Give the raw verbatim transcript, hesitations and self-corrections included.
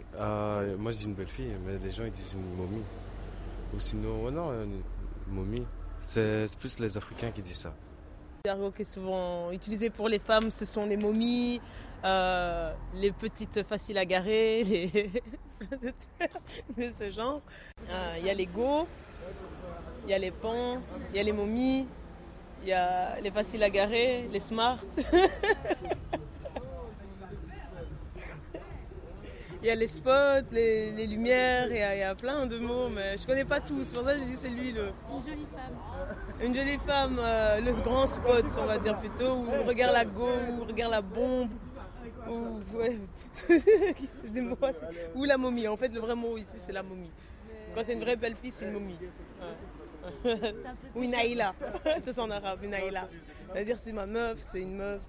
Euh, moi, je dis une belle fille, mais les gens ils disent une momie. Ou sinon, ouais, non, une momie. C'est c'est plus les Africains qui disent ça. L'argot qui est souvent utilisé pour les femmes, ce sont les momies, euh, les petites faciles à garer, les de ce genre. Euh, Il y a les go, il y a les pans, il y a les momies, il y a les faciles à garer, les smart. Il y a les spots, les, les lumières, il y, a, il y a plein de mots, mais je connais pas tous. C'est pour ça que j'ai dit c'est lui le. Une jolie femme. Une jolie femme, euh, le grand spot, on va dire plutôt, ou regarde la go, ou regarde la bombe, ou, ouais, c'est des mots assez- ou la momie. En fait, le vrai mot ici, c'est la momie. Quand c'est une vraie belle fille, c'est une momie. Ouais. Ou une aïla, ça c'est en arabe, une aïla. C'est-à-dire c'est ma meuf, c'est une meuf.